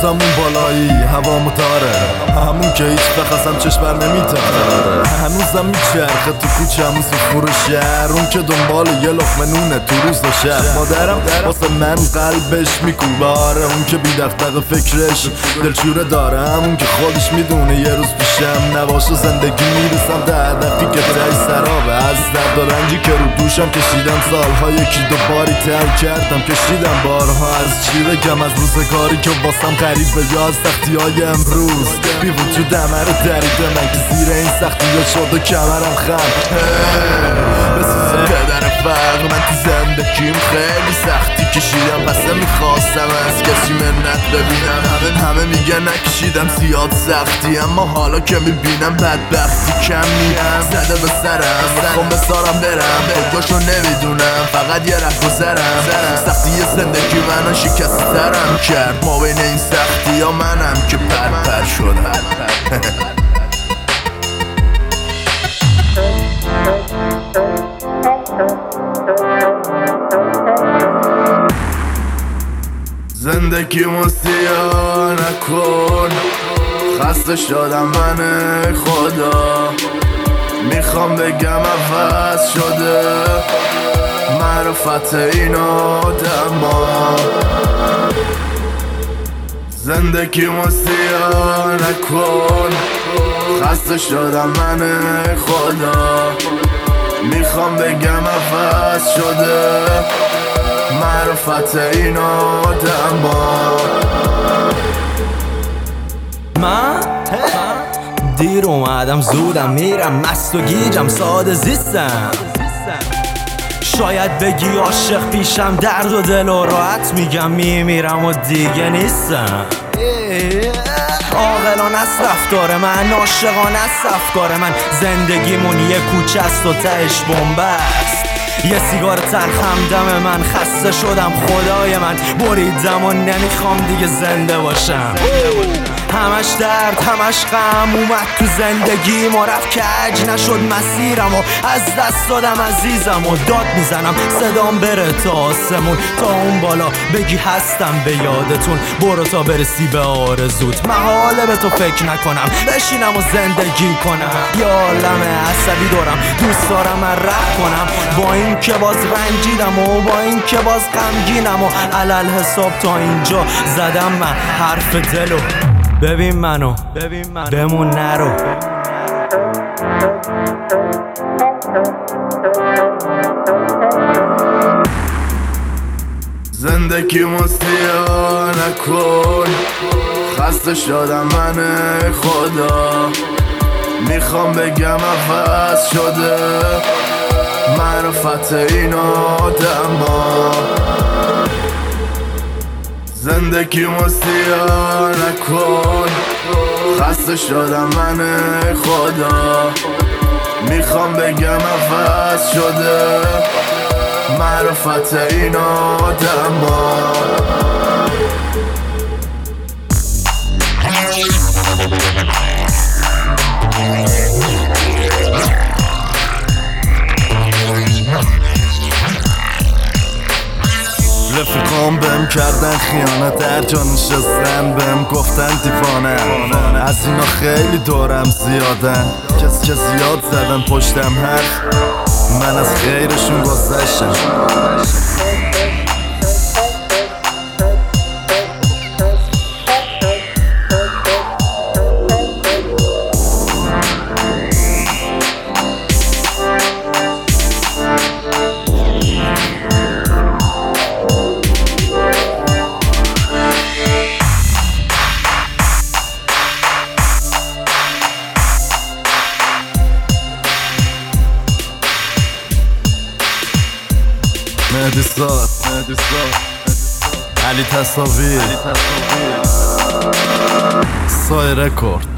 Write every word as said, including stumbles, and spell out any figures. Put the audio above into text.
هنوزمون بالایی هوا متاره، همون که هیچ بخصم چشم بر نمیتاره. هنوزم میچرخه تو کوچه همون سفور شهر، اون که دنبال یه لقمه نونه تو روز و شب. مادرم واسه من قلبش میکوباره، اون که بی دغدغه فکرش دلشوره داره، همون که خودش میدونه یه روز پیشم نباشه زندگی میرسم ده هدفی که تای سرابه. از درد و رنجی که رو دوشم کشیدم سالها، یکی دو باری تر کردم کشیدم بارها. از چی بگم از روزگاری که واسم غریبه، یا از سختی های امروز بی وجود همه رو دریده من که زیر این سختی ها شد و کمرم خم بسوزم پدر فقر. من تو زندگیم خیلی سختی کشیدم، پس میخواستم از کسی منت ببینم. همه همه میگن نکشیدم زیاد سختی، اما حالا که میبینم بدبختی کم نیم زده به سرم. میخوام بسارم برم خودگاشو نمیدونم، فقط یه ره گذرم. سختی زندگی منو شکست ترم کرد، ما بین این سختی ها منم که پر پر شدم. زندگی مستیا نکن، خسته شدم من خدا. میخوام بگم عوض شده معرفت این آدم ها. زندگی مستیا نکن، خسته شدم من خدا. میخوام بگم عوض شده معرفت این آدم ها. من دیر اومدم زودم میرم، مست و گیجم ساده زیستم. شاید بگی عاشق پیشم درد و دل و راحت میگم میمیرم و دیگه نیستم. عاقلانه است رفتار من، عاشقانه است افکار من. زندگیمون یه کوچه است و تهش بنبست. یه سیگار تلخم دم من، خسته شدم خدای من، بریدم و نمیخوام دیگه زنده باشم. همش درد همش غم اومد تو زندگیم و رفت کج نشد مسیرم و از دست دادم عزیزم و داد میزنم صدام بره تا آسمون، تا اون بالا بگی هستم به یادتون. برو تا برسی به آرزوت، محاله به تو فکر نکنم، بشینم و زندگی کنم. یه عالم عصبی دارم دوست دارم من رپ کنم، با این که باز رنجیدم و با این که باز غمگینم و علل حساب تا اینجا زدم من حرف دلو. ببین منو ببین منو بمون نرو. زندگی مستیا نکن، خسته شدم من خدا. میخوام بگم عوض شده معرفت این آدم ها. زندگی مستیا نکن، خسته شدم من خدا. میخوام بگم عوض شده معرفت این آدم ها. رفیقام بهم کردن خیانت، هر جا نشستن بهم گفتن دیوانه. از اینا خیلی دورم زیادن، کسی که زیاد زدن پشتم حرف، من از خیرشون گذشتم. مهدی ساد علی تصاویر سای رکورد.